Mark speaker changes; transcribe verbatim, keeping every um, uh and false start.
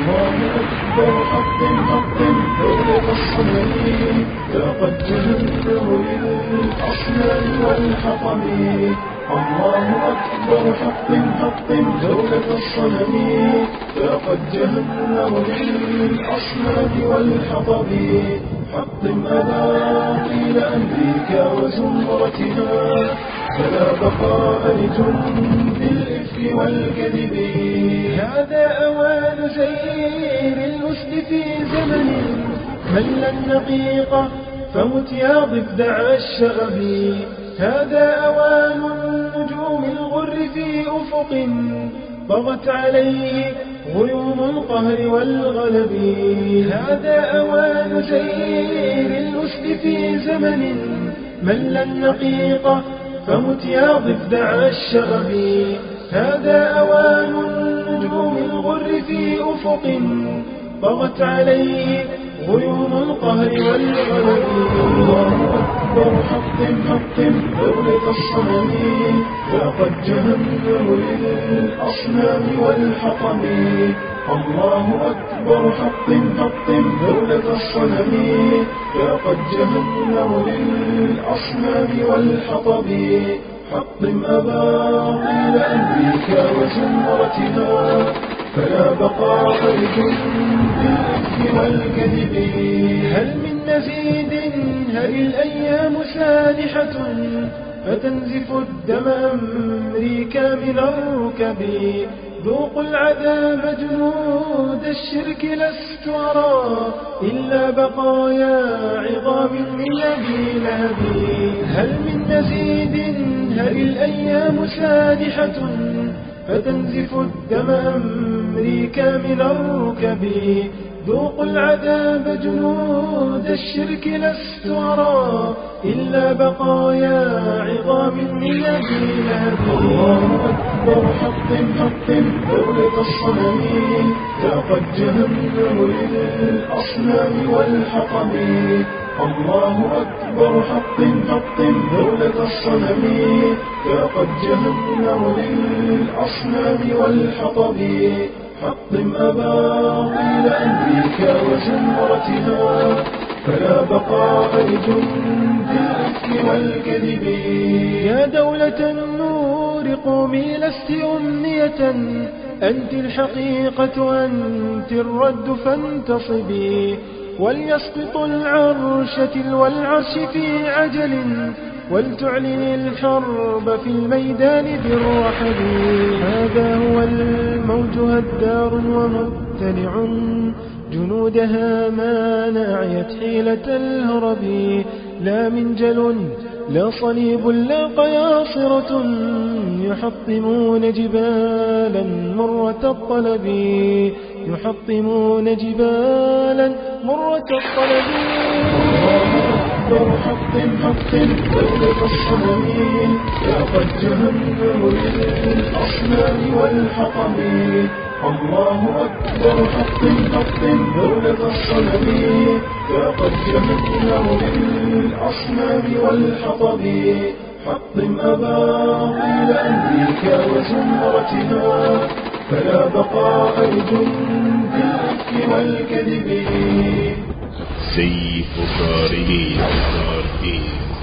Speaker 1: الله أكبر حطم حطم دولة الصنم ذاقت جهنم للأصنام والحطم. الله أكبر حطم حطم دولة الصنم ذاقت جهنم للأصنام والحطم. حطم أباطيل أمريكا وزمرتها فلا بقاء لجند الإفك والكذب. هذا أوان زير الأسد في زمن مل النقيقة فمت يا ضفدع الشغب. هذا أوان النجوم الغر في أفق طغت عليه غيوم القهر والغلب. هذا أوان زير الأسد في زمن مل النقيقة فمت يا ضفدع الشغب. هذا أوان النجوم الغر في أفق طغت عليه غيوم القهر والغلب. الله أكبر حطم حطم دولة الصنم ذاقت جهنم للأصنام والحطم. الله أكبر حطم حطم دولة الصنم ذاقت جهنم للأصنام والحطم. حطم أباطيل أمريكا وزمرتها فلا بقاء لجند الإفك والكذب. هل من مزيد؟ هل الأيام سانحة فتنزف الدم أمريكا من الركب. ذوقوا العذاب جنود الشرك لست أرى إلا بقايا عظام من أبي لهب. هل من مزيد؟ هل الأيام سانحة فتنزف الدم أمريكا من الركب. ذوقوا العذاب جنود الشرك لست أرى إلا بقايا عظام من أبي لهب. الله أكبر حطم حطم دولة الصنم ذاقت جهنم للأصنام والحطم. الله أكبر حطم حطم دولة الصنم ذاقت جهنم للأصنام والحطم. حطم أباطيل أمريكا وزمرتها فلا بقاء لجند الإفك والكذب. يا دولة النور قومي لست أمنية أنت الحقيقة أنت الرد فانتصبي. وليسقط العرش تلو العرش في عجل ولتعلن الحرب في الميدان بالرحب. هذا هو الموج هدار ومبتلع جنودها ما ناعيت حيلة الهرب. لا منجل لا صليب لا قياصرة يحطمون جبالا مرة الطلب. يحطمون جبالا مرة الطلب. أكبر حطم حطم دولة الصنم ذاقت جهنم للأصنام والحطم. الله أكبر حطم حطم دولة الصنم ذاقت جهنم للأصنام والحطم. حطم أباطيل أمريكا وزمرتها فلا بقاء لجند الإفك والكذب.
Speaker 2: سيف قارئ